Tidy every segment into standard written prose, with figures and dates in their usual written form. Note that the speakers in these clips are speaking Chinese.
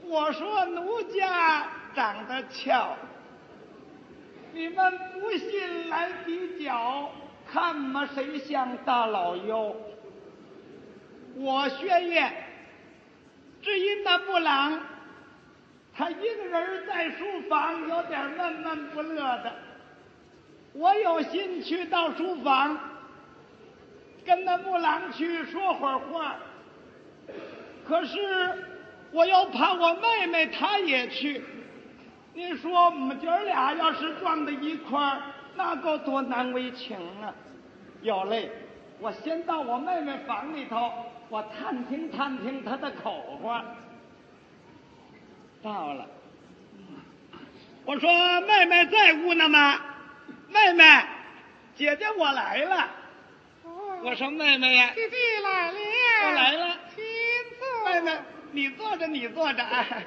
我说奴家长得俏，你们不信来比较，看嘛谁像大老妖。我薛岳，至于那布朗，他一个人在书房有点闷闷不乐的。我有心去到书房，跟那布朗去说会儿话，可是我又怕我妹妹她也去。您说我们姐儿俩要是撞在一块儿，那够多难为情啊！有嘞，我先到我妹妹房里头，我探听探听她的口话。到了，我说妹妹在屋呢吗？妹妹，姐姐我来了。我说妹妹呀， 弟弟来了， 我来了， 请坐。 妹妹，你坐着，你坐着。哎，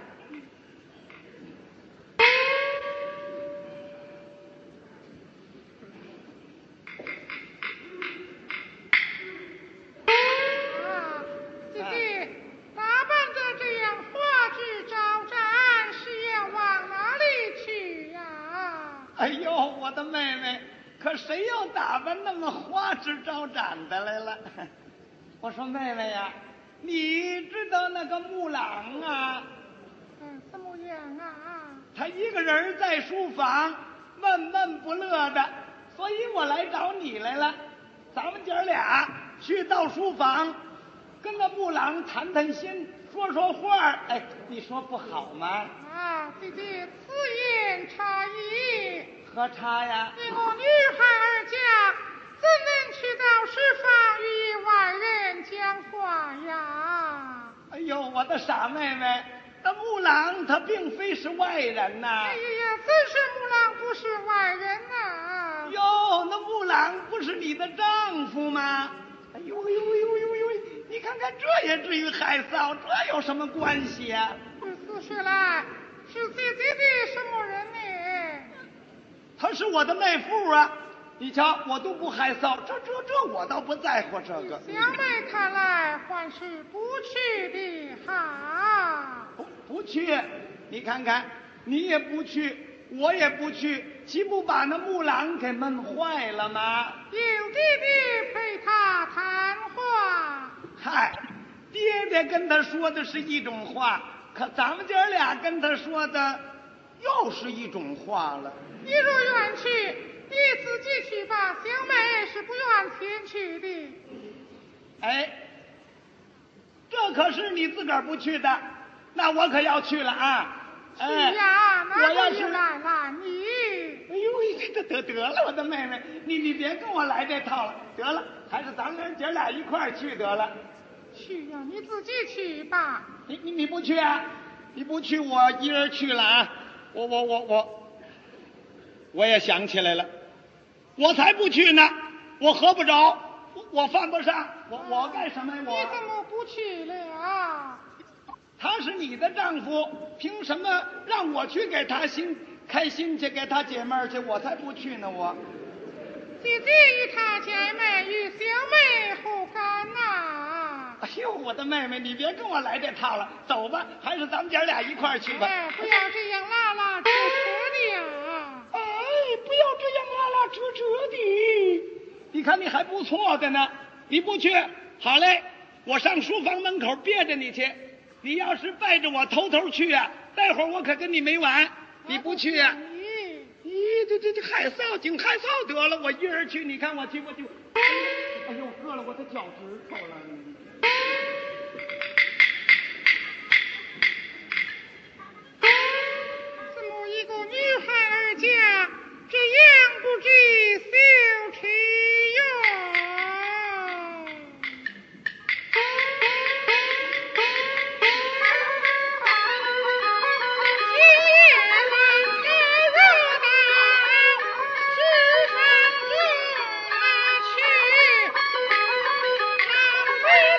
弟弟打扮着这样花枝招展，是要往哪里去呀？ 哎呦，我的妹妹，可谁又打扮那么花枝招展的来了？我说妹妹呀，你知道那个木朗啊？ 怎么样啊？ 他一个人在书房闷闷不乐的，所以我来找你来了。咱们姐儿俩去到书房，跟那木朗谈谈心，说说话。哎，你说不好吗？ 弟弟此言差矣。 何差呀？ 你我女孩儿家，怎能去到书房与外人讲话呀？ 哎呦，我的傻妹妹，那木朗他并非是外人呐。 哎呀，真是木朗不是外人呐。 哟，那木朗不是你的丈夫吗？哎呦呦呦呦呦，你看看这也至于害臊，这有什么关系呀？ 这说来，是姐姐的什么人呢？ 她是我的妹夫啊！你瞧，我都不害臊，这我倒不在乎这个。 小妹看来还是不去的好。 不去，你看看，你也不去，我也不去，岂不把那木朗给闷坏了吗？ 有弟弟陪他谈话。 嗨，爹爹跟他说的是一种话，可咱们姐儿俩跟他说的又是一种话了。 你若愿去，你自己去吧，小妹是不愿前去的。 哎，这可是你自个儿不去的，那我可要去了啊！ 是呀，那我要是来拦你。 哎呦，得了，我的妹妹，你别跟我来这套了，得了，还是咱们姐儿俩一块儿去得了。 去呀，你自己去吧。 你不去啊？你不去，我一人去了啊！我也想起来了，我才不去呢，我合不着，我犯不上，我干什么呀？ 你怎么不去了？ 他是你的丈夫，凭什么让我去给他开心去，给他解闷去？我才不去呢！我姐姐与他姐妹与小妹何干呐？ 哎呦，我的妹妹，你别跟我来这套了，走吧，还是咱们姐俩一块儿去吧。 哎，不要这样拉拉扯扯的呀！ 哎，不要这样拉拉扯扯的。你看你还不错的呢，你不去，好嘞，我上书房门口憋着你去。你要是背着我偷偷去啊，待会儿我可跟你没完。你不去呀？这害臊，净害臊得了，我一人去，你看我去不去？哎呦，硌了我的脚趾头了。 怎么一个女孩儿家这样不知羞耻哟？去，难为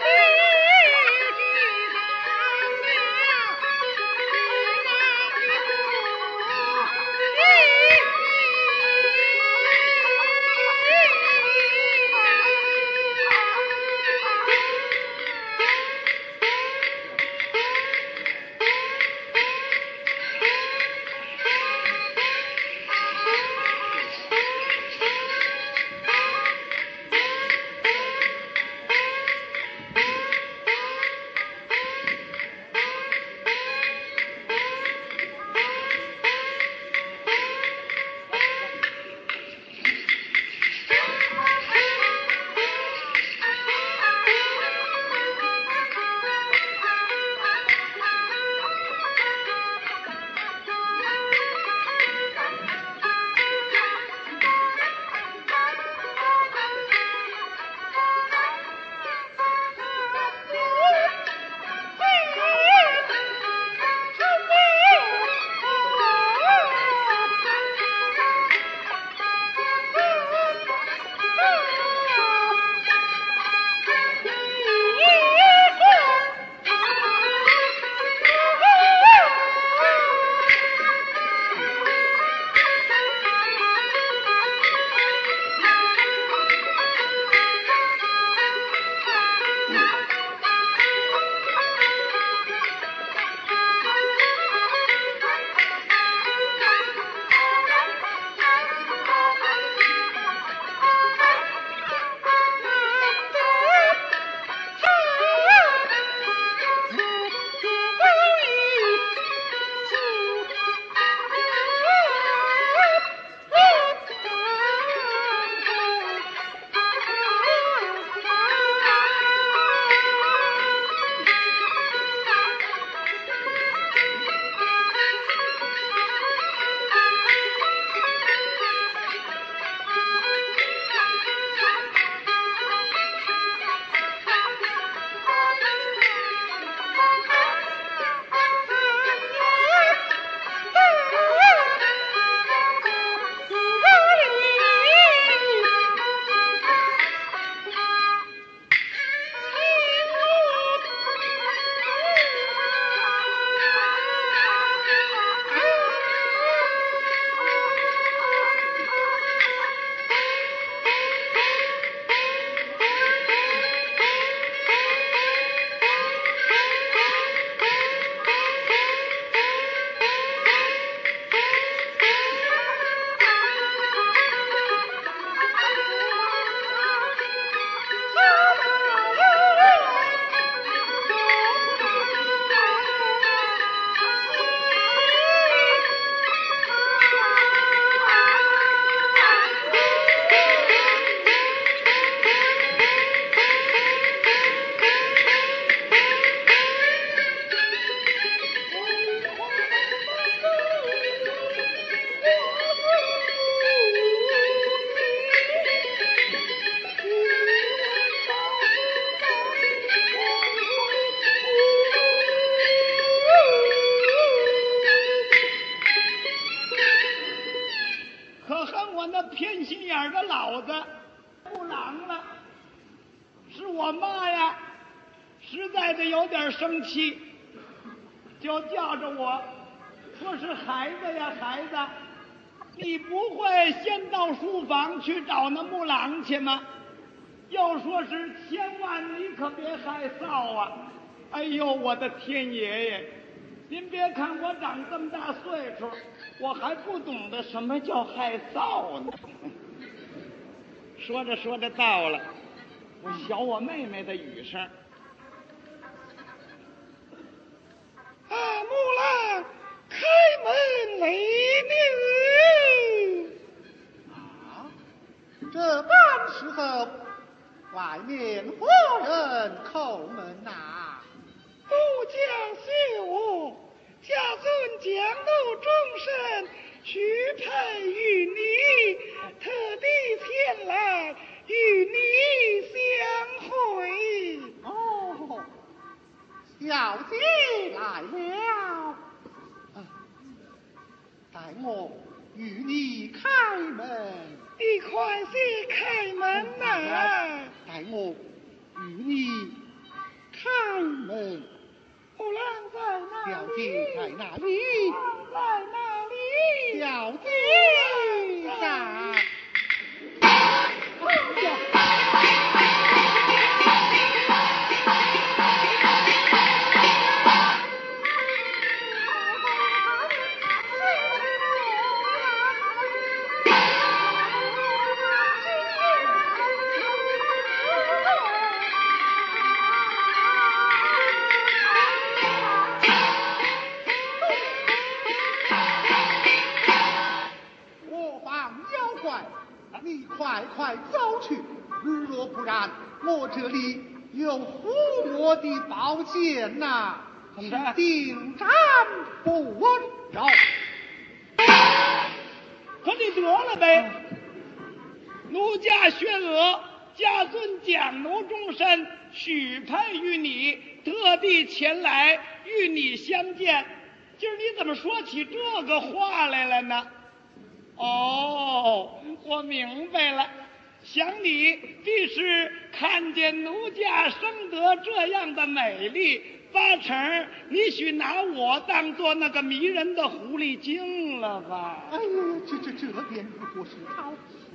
眼的老子不郎了。是我妈呀，实在的有点生气，就叫着我说是孩子呀孩子，你不会先到书房去找那木郎去吗？又说是千万你可别害臊啊！哎呦，我的天爷爷！您别看我长这么大岁数，我还不懂得什么叫害臊呢。说着说着到了，我学我妹妹的语声。 木兰，开门雷女。 这般时候，外面何人叩门呐？ 不将秀，家尊将怒终身，许配与你，特地前来与你相会。 哦，小姐来了，待我与你开门。 你快些开门呐！ 待我与你开门。 木兰在哪里？ 小姐在哪里？ 在哪里？ 小姐在。快走去！若不然，我这里有胡磨的宝剑呐，定斩不饶。 可你得了呗！奴家宣额，家尊将奴终身，许配于你，特地前来与你相见。今儿你怎么说起这个话来了呢？哦，我明白了，想你必是看见奴家生得这样的美丽，八成你许拿我当做那个迷人的狐狸精了吧？ 哎呀，这便如何是好？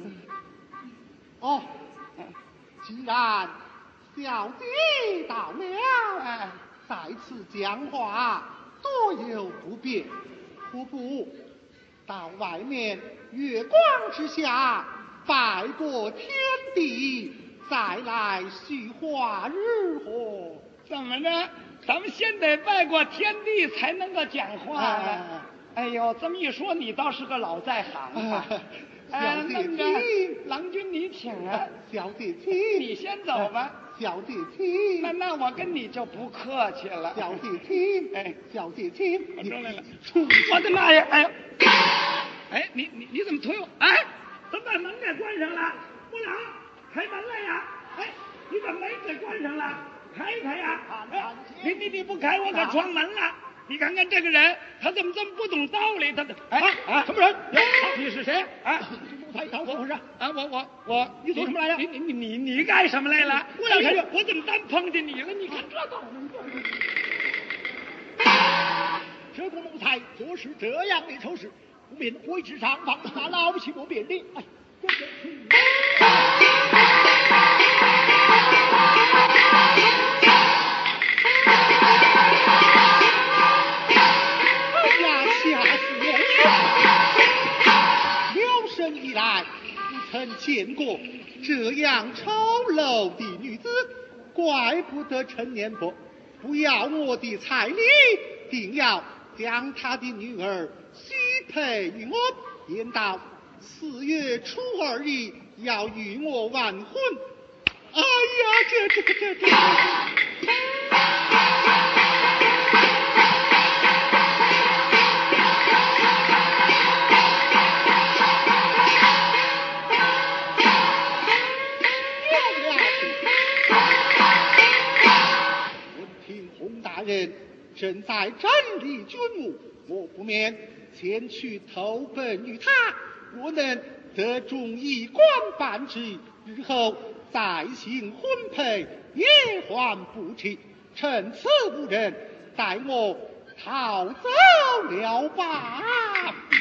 哦，既然小姐到了，在此讲话多有不便，何不到外面月光之下拜过天地，再来叙话如何？ 怎么着？咱们先得拜过天地才能够讲话呢。哎呦，这么一说，你倒是个老在行啊。 小姐请， 郎君你请啊。 小姐请， 你先走吧。 小姐请， 那我跟你就不客气了。 小姐请，小姐请， 我出来了。我的妈呀！哎，你怎么推我？哎，怎么把门给关上了？木郎，开门来呀！哎，你把门给关上了，开呀！哎，你不开，我可撞门了。你看看这个人，他怎么这么不懂道理？他什么人？你是谁？ 才找怎么回事？ 我， 你做什么来了？ 你干什么来了？我怎么单碰见你了？你看这个。 这个奴才做事这样的丑事，不免挥之上方，他老气不便的。哎，以来不曾见过这样丑陋的女子，怪不得陈年伯不要我的彩礼，定要将他的女儿许配于我，言道4月初2日要与我完婚。哎呀，这正在整理军务，我不免前去投奔于他。若能则中一官半职，日后再行婚配也还不迟。趁此无人，待我逃走了吧。